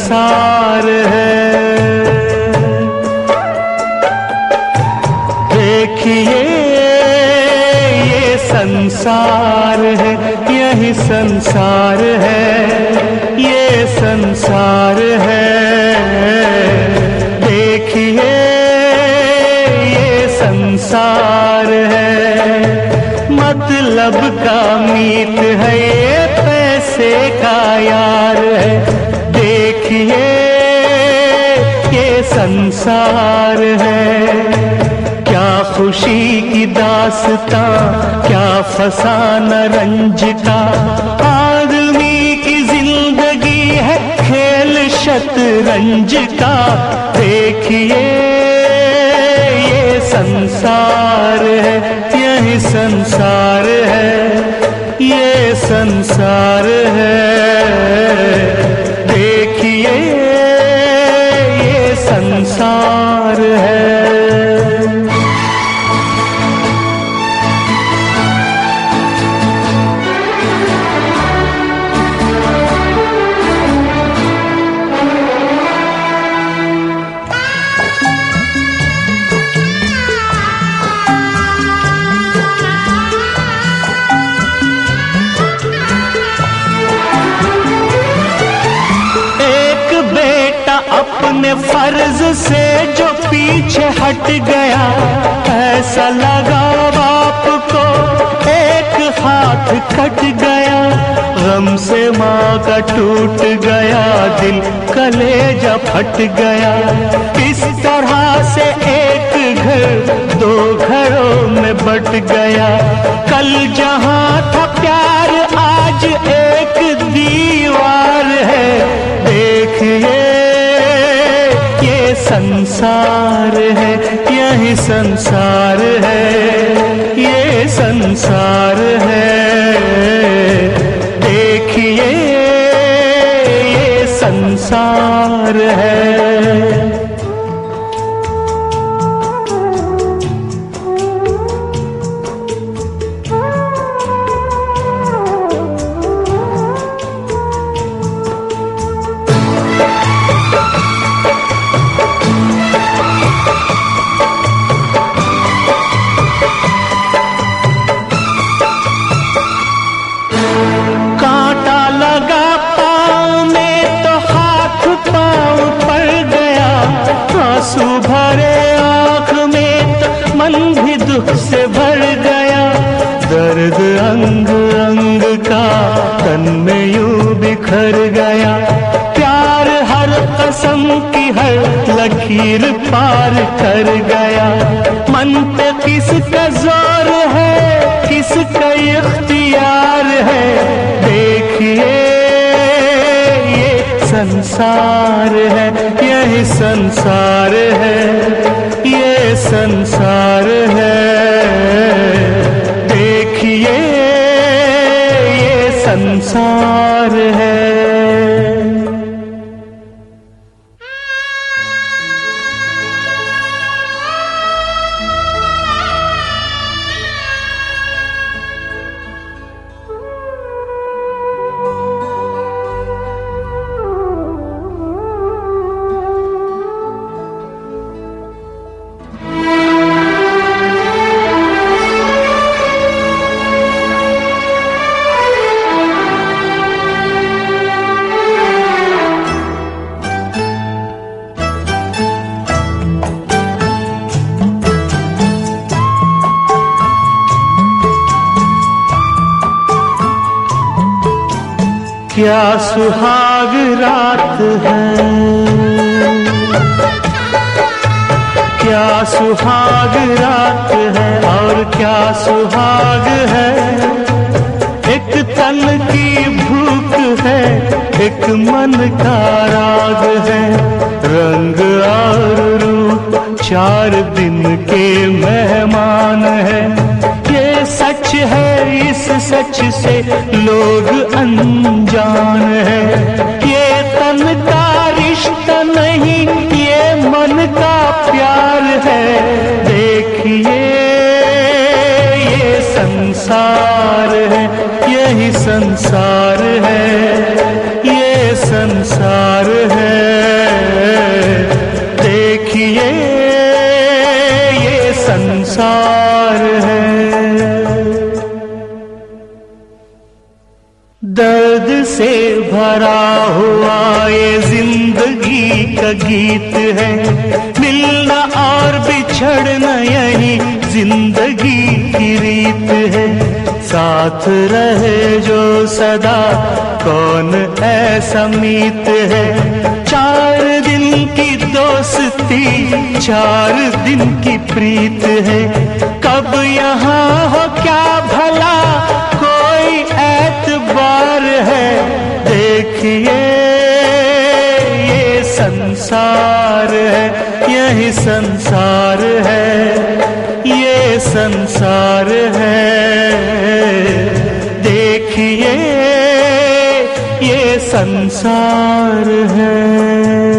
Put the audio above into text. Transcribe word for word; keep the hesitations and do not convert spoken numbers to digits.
संसार है। देखिए ये संसार है, यही संसार है, ये संसार है। देखिए ये संसार है, मतलब का मीत है, ये पैसे का यार है। देखिए ये संसार है, क्या खुशी की दास्तां, क्या फसाना रंज का। आदमी की जिंदगी है खेल शतरंज का। देखिए ये संसार है, यही संसार है, ये संसार है। देखिए ये संसार है। अपने फर्ज से जो पीछे हट गया, ऐसा लगा बाप को एक हाथ कट गया। गम से माँ का टूट गया दिल, कलेजा फट गया। इस तरह से एक घर दो घरों में बट गया। कल जहाँ था प्यार आज एक दीवार है। देखिए संसार है, यही संसार है, ये संसार है। देखिए ये संसार है। आंसू भरे आँख में तो मन भी दुख से भर गया। दर्द अंग अंग का तन में यूं बिखर गया। प्यार हर कसम की हर लकीर पार कर गया। मन पे किसका जोर है, किसका इख्तियार है। देखिए संसार है, यही संसार है, ये संसार है। देखिए ये संसार है। क्या सुहाग रात है, क्या सुहाग रात है और क्या सुहाग है। एक तन की भूख है, एक मन का राग है। रंग और रूप चार दिन के मेहमान है। ये सच है, इस सच से लोग अनजान है। ये तन का रिश्ता नहीं, ये मन का प्यार है। देखिए ये संसार है, यही संसार है, ये संसार है। भरा हुआ ये जिंदगी का गीत है। मिलना और बिछड़ना यही जिंदगी की रीत है। साथ रहे जो सदा कौन ऐसा मीत है। चार दिन की दोस्ती चार दिन की प्रीत है। कब यहाँ हो क्या भला कोई एतबार है। देखिए ये संसार है, यही संसार है, ये संसार है। देखिए ये संसार है।